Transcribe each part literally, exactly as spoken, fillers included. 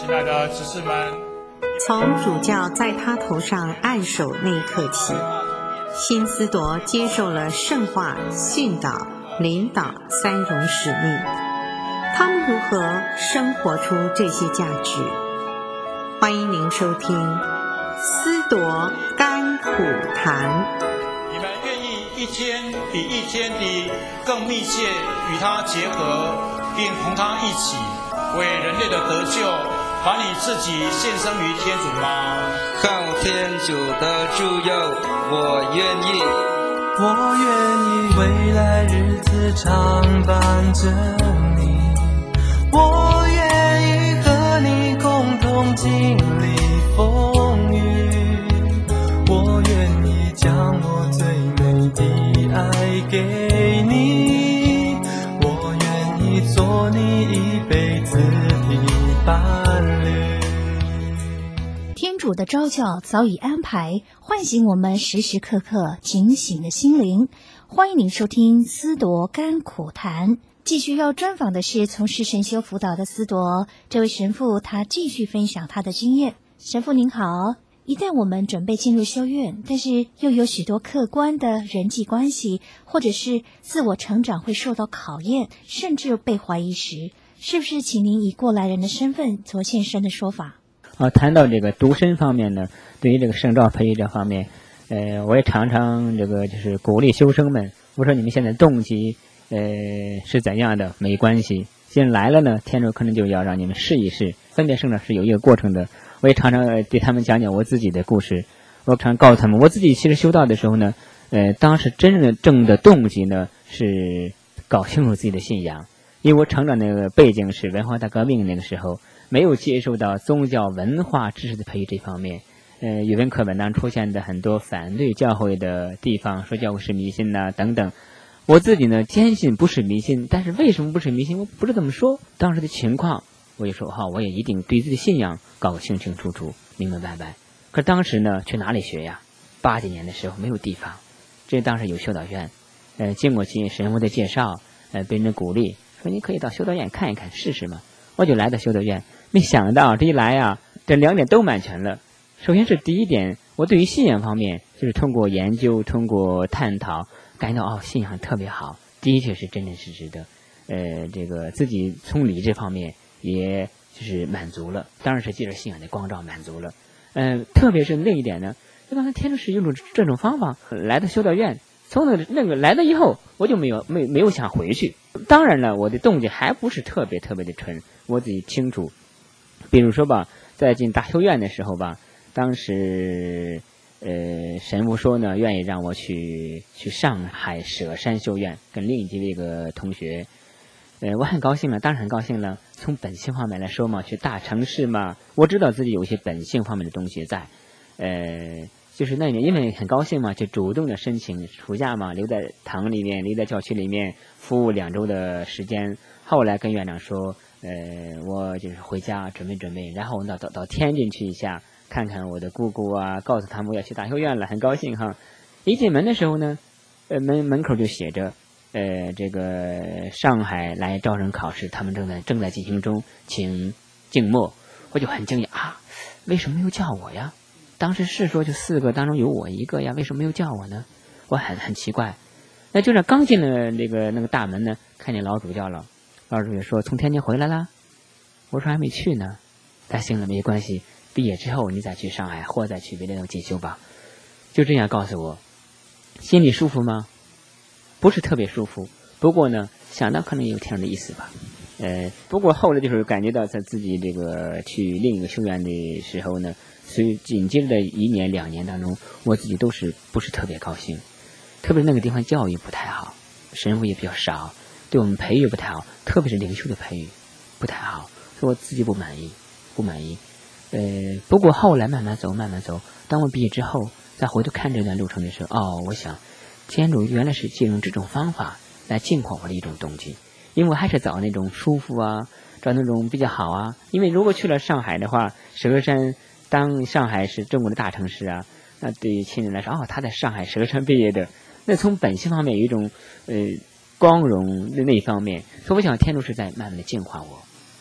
亲爱的执事们， 从主教在他头上按手那一刻起，新司铎接受了圣化、训导、领导三荣使命。他们如何生活出这些价值？欢迎您收听司铎甘苦谈。 你们愿意一天比一天地更密切与他结合，并同他一起为人类的得救，把你自己献身于天主吗？ 靠天主的助佑，我愿意。 我愿意未来日子常伴着你，我愿意和你共同经历风雨，我愿意将我最美的爱给你，我愿意做你一辈子的伴侣。 天主的召叫早已安排，唤醒我们时时刻刻警醒的心灵。欢迎您收听司铎甘苦谈。继续要专访的是从事神修辅导的司铎，这位神父他继续分享他的经验。神父您好，一旦我们准备进入修院，但是又有许多客观的人际关系或者是自我成长会受到考验，甚至被怀疑时，是不是请您以过来人的身份做现身的说法？ 啊，谈到这个独身方面呢，对于这个圣召培育这方面，呃，我也常常这个就是鼓励修生们，我说你们现在动机呃是怎样的没关系，既然来了呢，天主可能就要让你们试一试，分别圣召是有一个过程的。我也常常对他们讲讲我自己的故事，我常告诉他们，我自己其实修道的时候呢，呃，当时真正的动机呢是搞清楚自己的信仰，因为我成长那个背景是文化大革命那个时候。没有接受到宗教文化知识的培育这方面，呃，语文课本当中出现的很多反对教会的地方，说教会是迷信呐、啊、等等。我自己呢坚信不是迷信，但是为什么不是迷信，我不知道怎么说。当时的情况，我就说哈，我也一定对自己的信仰搞个清清楚楚、明明白白。可当时呢，去哪里学呀？八几年的时候没有地方，这当时有修道院，呃，经过其神父的介绍，呃，被人的鼓励，说你可以到修道院看一看试试嘛。我就来到修道院。没想到这一来啊，这两点都满全了。首先是第一点，我对于信仰方面，就是通过研究、通过探讨，感到哦，信仰特别好，的确是真真实实的。呃，这个自己从理智方面，也就是满足了，当然是借着信仰的光照满足了。呃，特别是另一点呢，就刚才天主是用这种方法来到修道院，从那个那个来了以后，我就没有没没有想回去。当然了，我的动机还不是特别特别的纯，我自己清楚。比如说吧，在进大修院的时候吧，当时呃神父说呢，愿意让我去去上海舍山修院，跟另一几个同学，呃我很高兴了，当然很高兴了。从本性方面来说嘛，去大城市嘛，我知道自己有一些本性方面的东西在，呃就是那年因为很高兴嘛，就主动的申请暑假嘛，留在堂里面，留在教区里面服务两周的时间。后来跟院长说。呃，我就是回家准备准备，然后到到到天津去一下，看看我的姑姑啊，告诉他们我要去大修院了，很高兴哈。一进门的时候呢，呃门门口就写着，呃这个上海来招生考试，他们正在正在进行中，请静默。我就很惊讶啊，为什么没有叫我呀？当时是说就四个当中有我一个呀，为什么没有叫我呢？我很很奇怪。那就这刚进了那个那个大门呢，看见老主教了。老主教说从天津回来了，我说还没去呢。他行了，没关系，毕业之后你再去上海或再去别的地方进修吧。就这样告诉我，心里舒服吗？不是特别舒服，不过呢想到可能有这样的意思吧。呃，不过后来就是感觉到在自己这个去另一个修院的时候呢，所以紧接着的一年两年当中，我自己都是不是特别高兴，特别是那个地方教育不太好，神父也比较少，对我们培育不太好，特别是领袖的培育不太好，所以我自己不满意，不满意。呃，不过后来慢慢走，慢慢走。当我毕业之后，再回头看这段路程的时候，哦，我想，天主原来是借用这种方法来净化我的一种动机，因为我还是找那种舒服啊，找那种比较好啊。因为如果去了上海的话，佘山当上海是中国的大城市啊，那对于亲人来说，哦，他在上海佘山毕业的，那从本性方面有一种呃。光荣的那一方面，所以我想天主是在慢慢的净化我，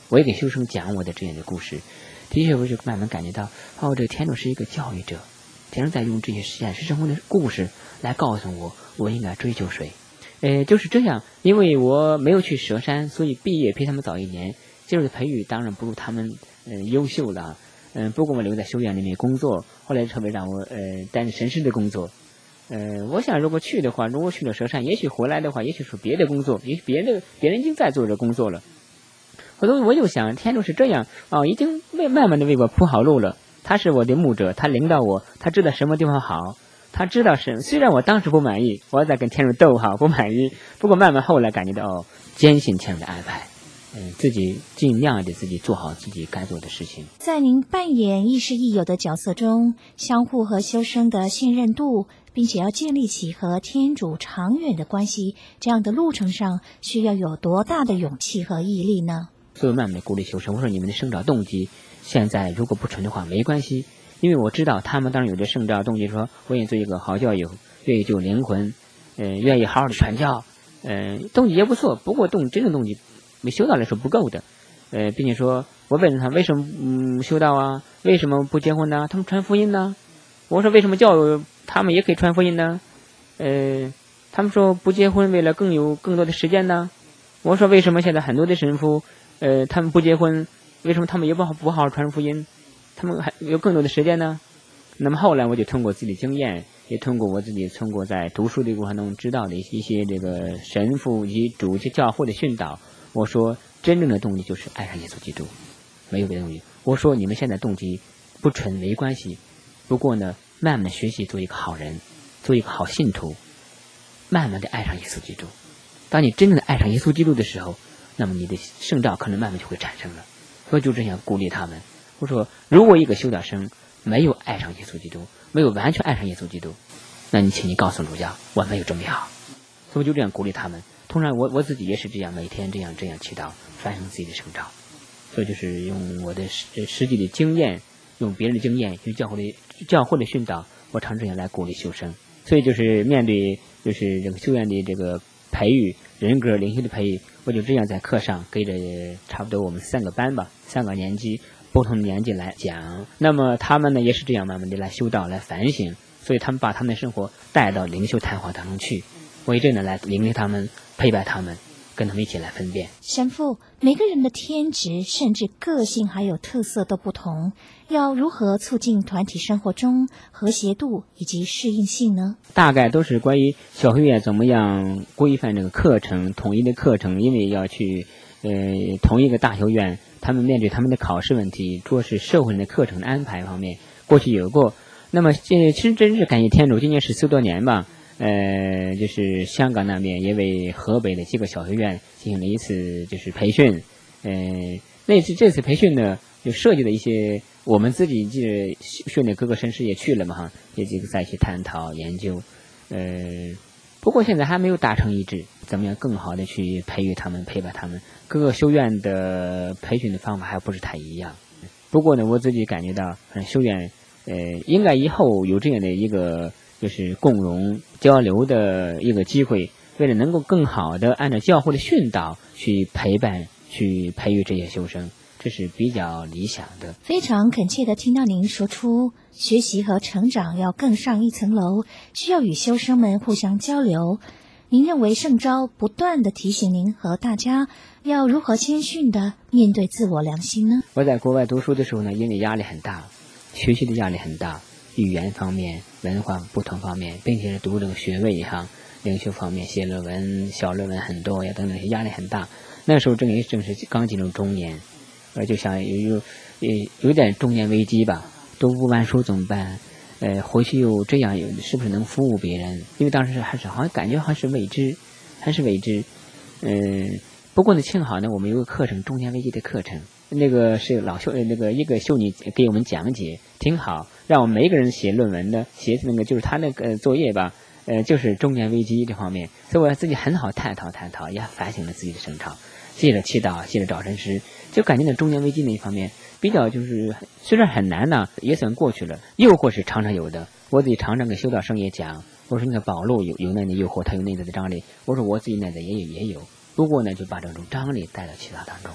我也给修生讲我的这样的故事，的确我就慢慢感觉到，哦，这个天主是一个教育者，天主在用这些现实生活的故事来告诉我我应该追求谁。呃，就是这样，因为我没有去佘山，所以毕业比他们早一年，接受的培育当然不如他们嗯、呃、优秀了。嗯、呃，不过我留在修院里面工作，后来特别让我呃担任神师的工作。呃，我想如果去的话，如果去了佘山，也许回来的话，也许是别的工作，也许别的别人已经在做这工作了。我都我就想，天主是这样啊、哦，已经为慢慢的为我铺好路了。他是我的牧者，他领导我，他知道什么地方好。他知道是，虽然我当时不满意，我在跟天主斗哈，不满意，不过慢慢后来感觉到哦，坚信天主的安排，嗯，自己尽量的自己做好自己该做的事情。 在您扮演亦师亦友的角色中，相互和修生的信任度，并且要建立起和天主长远的关系，这样的路程上需要有多大的勇气和毅力呢？ 所以慢慢的鼓励修生，我说你们的圣召动机现在如果不纯的话没关系。因为我知道他们当然有着圣召动机，说我愿意做一个好教友，愿意救灵魂，嗯、呃，愿意好好的传教，嗯、呃，动机也不错。不过动真正动机，没修道来说不够的，呃，并且说我问他为什么嗯修道啊？为什么不结婚呢？他们传福音呢？我说为什么教友他们也可以传福音呢？呃，他们说不结婚为了更有更多的时间呢。我说为什么现在很多的神父，呃，他们不结婚，为什么他们也不好不好好传福音？他们还有更多的时间呢。那么后来我就通过自己的经验，也通过我自己通过在读书的过程中知道的一些一些这个神父以及主教教会的训导，我说真正的动机就是爱上耶稣基督，没有别的动机。我说你们现在动机不纯没关系，不过呢，慢慢的学习做一个好人，做一个好信徒，慢慢的爱上耶稣基督。当你真正的爱上耶稣基督的时候，那么你的圣召可能慢慢就会产生了。所以就这样鼓励他们。我说如果一个修道生没有爱上耶稣基督，没有完全爱上耶稣基督，那你请你告诉主教我没有准备好。所以就这样鼓励他们。通常我我自己也是这样，每天这样这样祈祷，反省自己的圣召。所以就是用我的实实际的经验，用别人的经验，用教会的教会的训导，我常这样来鼓励修生。所以就是面对就是这个修院的这个培育，人格灵修的培育，我就这样在课上给着差不多我们三个班吧，三个年级不同的年纪来讲。那么他们呢也是这样慢慢的来修道来反省，所以他们把他们的生活带到灵修谈话当中去，我也真的来领领他们，陪伴他们，跟他们一起来分辨。 神父，每个人的天职甚至个性还有特色都不同，要如何促进团体生活中和谐度以及适应性呢？ 大概都是关于小学院怎么样规范这个课程，统一的课程，因为要去呃同一个大学院，他们面对他们的考试问题，主要是社会人的课程的安排方面，过去有过。那么其实真是感谢天主，今年十四多年吧，呃，就是香港那边也为河北的几个小学院进行了一次就是培训，呃，那次这次培训呢，就涉及了一些我们自己就是训练各个神师也去了嘛哈，也几个在一起探讨研究，呃，不过现在还没有达成一致，怎么样更好的去培育他们，陪伴他们，各个修院的培训的方法还不是太一样。不过呢，我自己感觉到，反正修院呃，应该以后有这样的一个就是共融交流的一个机会，为了能够更好的按照教会的训导去陪伴去培育这些修生，这是比较理想的。 非常恳切地听到您说出学习和成长要更上一层楼，需要与修生们互相交流。您认为圣召不断地提醒您和大家要如何谦逊地面对自我良心呢？ 我在国外读书的时候呢，因为压力很大，学习的压力很大，语言方面文化不同方面，并且是读这个学位哈，灵修方面写论文小论文很多呀等等，压力很大。那时候正正是刚进入中年，呃就想有有有有点中年危机吧，读不完书怎么办？呃回去又这样有是不是能服务别人？因为当时还是好像感觉还是未知还是未知嗯、呃、不过呢幸好呢我们有个课程，中年危机的课程，那个是老修那个一个修女给我们讲解挺好，让我们每一个人写论文的写那个就是他那个作业吧，呃就是中年危机这方面，所以我自己很好探讨探讨，也反省了自己的圣召，接着祈祷，接着找神师，就感觉到中年危机那一方面比较就是虽然很难呢，也算过去了。诱惑是常常有的，我自己常常跟修道生也讲，我说那个保罗有有那的诱惑，他有内在的张力，我说我自己内在也有也有，不过呢就把这种张力带到祈祷当中，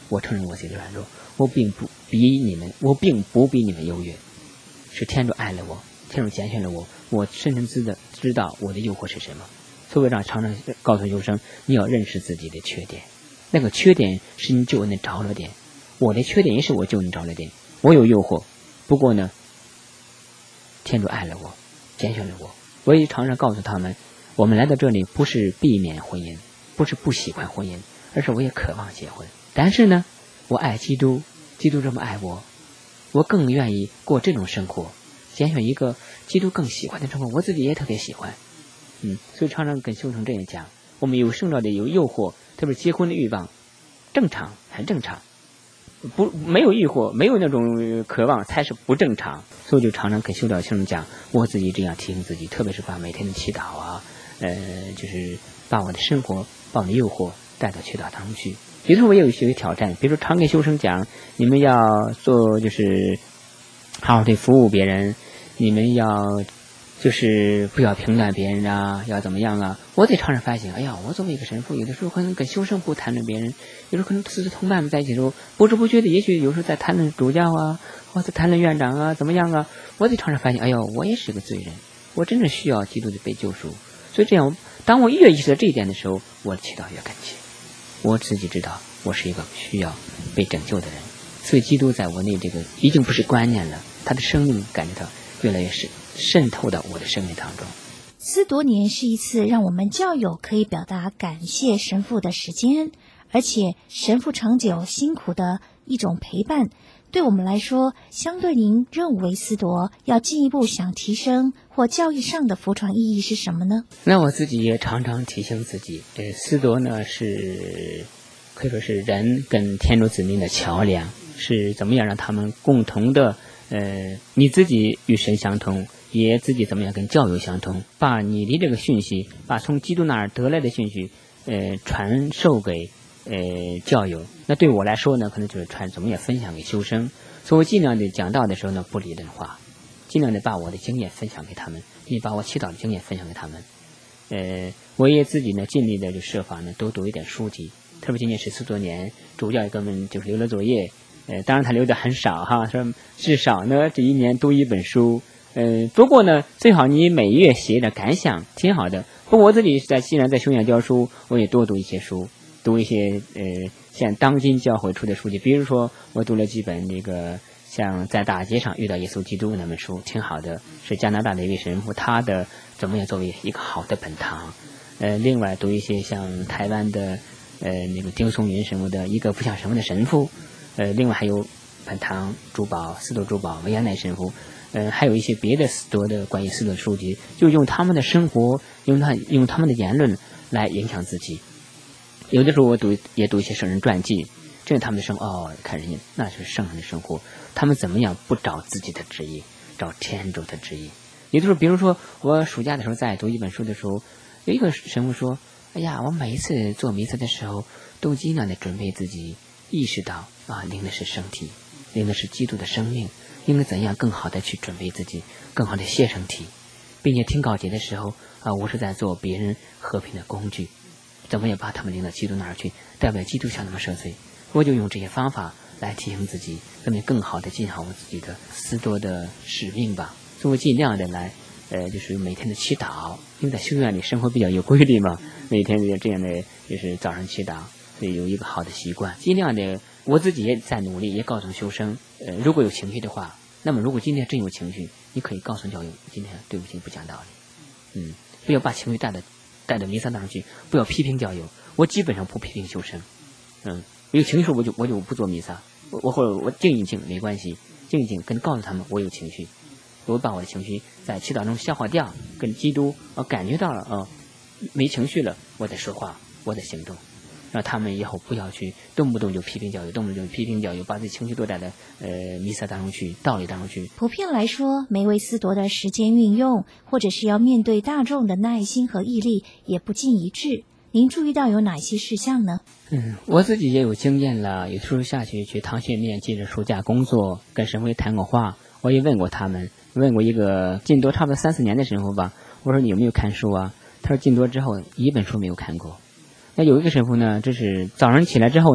我承认我自己的软弱，我并不比你们，我并不比你们优越，是天主爱了我，天主拣选了我，我深深知的知道我的诱惑是什么。所以我让常常告诉学生，你要认识自己的缺点，那个缺点是你救恩的着落点，我的缺点也是我救恩着落点。我有诱惑，不过呢，天主爱了我，拣选了我。我也常常告诉他们，我们来到这里不是避免婚姻，不是不喜欢婚姻，而是我也渴望结婚。但是呢，我爱基督，基督这么爱我，我更愿意过这种生活，拣选一个基督更喜欢的生活，我自己也特别喜欢。嗯，所以常常跟修生这样讲，我们有圣召的有诱惑，特别是结婚的欲望，正常很正常，不没有欲惑，没有那种渴望才是不正常。所以就常常跟修道学生讲，我自己这样提醒自己，特别是把每天的祈祷啊，呃，就是把我的生活，把我的诱惑带到祈祷当中去。比如说我也有一些挑战，比如说常跟修生讲，你们要做就是好好的服务别人，你们要就是不要评断别人啊，要怎么样啊。我得常常发现，哎呀，我作为一个神父，有的时候可能跟修生不谈论别人，有时候可能师徒同伴们在一起的时候，不知不觉的，也许有时候在谈论主教啊，或者谈论院长啊，怎么样啊。我得常常发现，哎呦，我也是个罪人，我真的需要基督的被救赎。所以这样，当我越意识到这一点的时候，我的祈祷越恳切。我自己知道我是一个需要被拯救的人，所以基督在我内这个已经不是观念了，他的生命感觉到越来越是渗透到我的生命当中。 司铎年是一次让我们教友可以表达感谢神父的时间，而且神父长久辛苦的一种陪伴。对我们来说，相对您认为司铎要进一步想提升或教义上的服传意义是什么呢？ 那我自己也常常提醒自己，呃，司铎呢是可以说是人跟天主子民的桥梁，是怎么样让他们共同的呃，你自己与神相通，也自己怎么样跟教友相通，把你的这个讯息，把从基督那儿得来的讯息，呃，传授给呃教友。那对我来说呢，可能就是传怎么样分享给修生。所以我尽量的讲道的时候呢，不理论化，尽量的把我的经验分享给他们，也把我祈祷的经验分享给他们。呃，我也自己呢尽力的就设法呢多读一点书籍，特别今年十四周年，主教也给我们就是留了作业。呃，当然他留的很少哈，说至少呢这一年读一本书。呃，不过呢，最好你每月写点感想，挺好的。不过我自己在既然在修院教书，我也多读一些书，读一些呃像当今教会出的书籍，比如说我读了几本这个像在大街上遇到耶稣基督那本书，挺好的，是加拿大的一位神父，他的怎么样作为一个好的本堂。呃，另外读一些像台湾的呃那个丁松云什么的一个不像什么的神父。呃，另外还有本堂珠宝、司铎珠宝、维亚奈神父，呃，还有一些别的司铎的关于司铎的书籍，就用他们的生活，用他用他们的言论来影响自己。有的时候我读也读一些圣人传记，这是他们的生活，哦，看人家那是圣人的生活，他们怎么样不找自己的旨意，找天主的旨意。有的时候，比如说我暑假的时候在读一本书的时候，有一个神父说：“哎呀，我每一次做弥撒的时候，都尽量的准备自己。”意识到啊，领的是圣体，领的是基督的生命，应该怎样更好的去准备自己，更好的谢圣体，并且听告解的时候啊，我是在做别人和平的工具，怎么也把他们领到基督那儿去，代表基督向他们赦罪。我就用这些方法来提醒自己，怎么更好的尽好我自己的司铎的使命吧。所以我尽量的来，呃，就是每天的祈祷，因为在修院里生活比较有规律嘛，每天就这样的，就是早上祈祷。所以有一个好的习惯，尽量的，我自己也在努力，也告诉修生，呃，如果有情绪的话，那么如果今天真有情绪，你可以告诉教友，今天对不起，不讲道理，嗯，不要把情绪带到带到弥撒当中去，不要批评教友，我基本上不批评修生，嗯，有情绪我就我就不做弥撒，我我或者我静一静没关系，静一静跟告诉他们我有情绪，我把我的情绪在祈祷中消化掉，跟基督我感觉到了啊、哦，没情绪了，我在说话，我在行动。让他们以后不要去动不动就批评教育，动不动就批评教育，把自己情绪多带到呃弥撒当中去，道理当中去。 普遍来说，每位司铎的时间运用，或者是要面对大众的耐心和毅力，也不尽一致。您注意到有哪些事项呢？ 嗯，我自己也有经验了，有时候下去去堂训练，接着暑假工作，跟神父谈过话，我也问过他们，问过一个进铎差不多三四年的神父吧，我说你有没有看书啊？他说进铎之后一本书没有看过。那有一个神父呢，这是早上起来之后呢，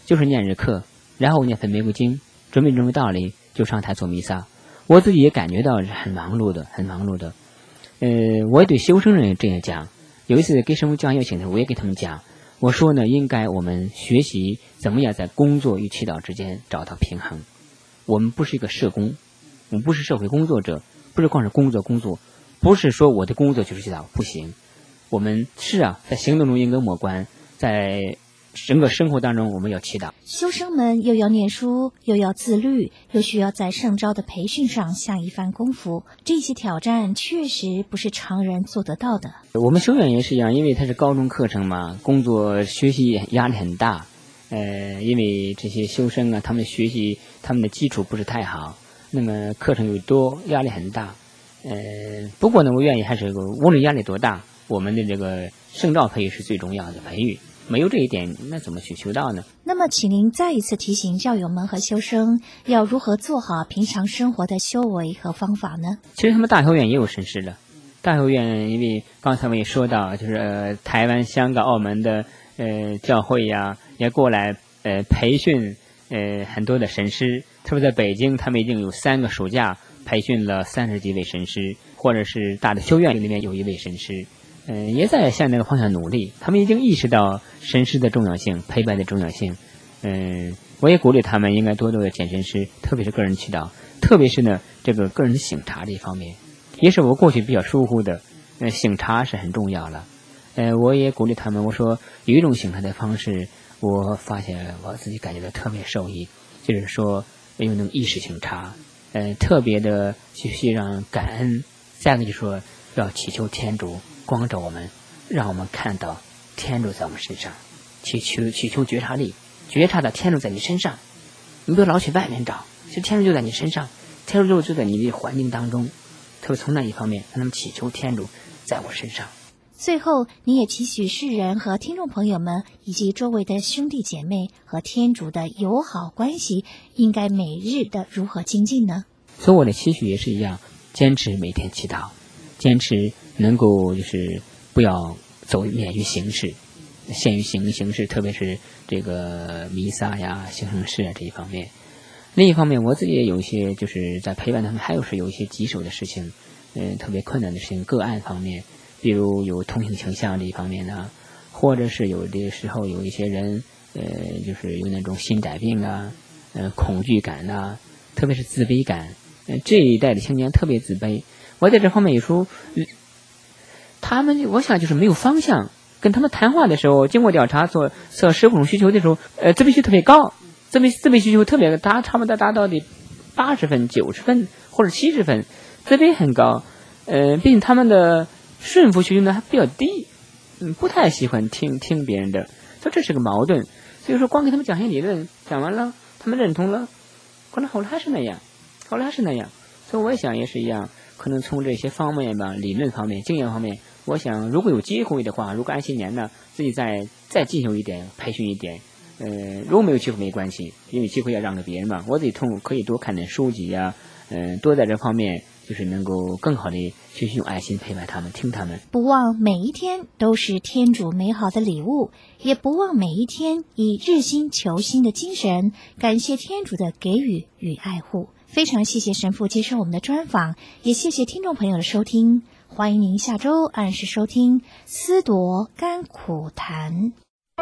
就是念日课，然后念分玫瑰经，准备准备道理，就上台做弥撒。我自己也感觉到是很忙碌的，很忙碌的。呃，我也对修生人这样讲。有一次给神父讲友请的，我也给他们讲，我说呢，应该我们学习怎么样在工作与祈祷之间找到平衡。我们不是一个社工，我们不是社会工作者，不是光是工作工作，不是说我的工作就是祈祷，不行。我们是啊，在行动中应该默观，在整个生活当中我们要祈祷。 修生们又要念书，又要自律，又需要在圣召的培训上下一番功夫，这些挑战确实不是常人做得到的。 我们修院也是一样，因为它是高中课程嘛，工作学习压力很大。呃，因为这些修生啊，他们学习他们的基础不是太好，那么课程又多，压力很大。呃，不过呢，我愿意还是无论压力多大，我们的这个圣召培育是最重要的培育。没有这一点，那怎么去修道呢？ 那么请您再一次提醒教友们和修生要如何做好平常生活的修为和方法呢？ 其实他们大修院也有神师的，大修院因为刚才我也说到，就是、呃、台湾、香港、澳门的呃教会呀、啊，也过来呃培训呃很多的神师。特别在北京，他们已经有三个暑假培训了三十几位神师，或者是大的修院里面有一位神师。嗯、呃，也在向那个方向努力。他们已经意识到神师的重要性，陪伴的重要性。嗯、呃，我也鼓励他们应该多多的见神师，特别是个人祈祷，特别是呢这个个人的省察这一方面，也是我过去比较疏忽的。呃，省察是很重要了。呃，我也鼓励他们，我说有一种省察的方式，我发现我自己感觉到特别受益，就是说用那种意识省察，呃，特别的去去让感恩。再一个就是说要祈求天主光照我们，让我们看到天主在我们身上，祈求祈求觉察力，觉察到天主在你身上。你不要老去外面找，其实天主就在你身上，天主就在你的环境当中。特别从那一方面，让他们祈求天主在我身上。 最后，你也期许世人和听众朋友们以及周围的兄弟姐妹和天主的友好关系，应该每日的如何精进呢？ 所以我的期许也是一样，坚持每天祈祷，坚持能够就是不要走免于形式，限于形形式，特别是这个弥撒呀、行圣事啊这一方面。另一方面，我自己也有一些就是在陪伴他们，还有是有一些棘手的事情，嗯、呃，特别困难的事情，个案方面，比如有同性倾向这一方面呢，或者是有的时候有一些人，呃，就是有那种心窄病啊，呃，恐惧感呐、啊，特别是自卑感，呃，这一代的青年特别自卑。我在这方面有时候，呃、他们我想就是没有方向。跟他们谈话的时候，经过调查做测十五种需求的时候，呃，自卑需特别高。自卑自卑需求特别达，差不多达到的八十分、九十分或者七十分，自卑很高。呃，并且他们的顺服需求呢还比较低，嗯，不太喜欢听听别人的，所以这是个矛盾。所以说，光给他们讲些理论，讲完了，他们认同了，可能后来还是那样，后来还是那样。所以我想也是一样，可能从这些方面吧，理论方面、经验方面，我想如果有机会的话，如果安些年呢，自己再再进修一点，培训一点。呃，如果没有机会没关系，因为机会要让给别人嘛。我自己通可以多看点书籍呀、啊，嗯、呃，多在这方面就是能够更好的去用爱心陪伴他们，听他们。 不忘每一天都是天主美好的礼物，也不忘每一天以日新求新的精神，感谢天主的给予与爱护。非常谢谢神父接受我们的专访，也谢谢听众朋友的收听。欢迎您下周按时收听《思铎甘苦谈》。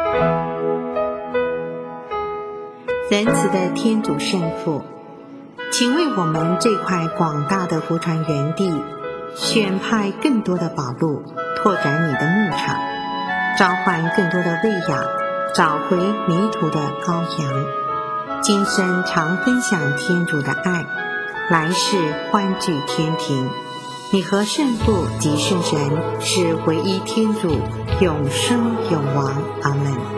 仁慈的天主圣父，请为我们这块广大的福传园地选派更多的宝路，拓展你的牧场，召唤更多的喂养，找回迷途的羔羊。今生常分享天主的爱，来世欢聚天庭。你和圣父及圣神是唯一天主，永生永王。阿们。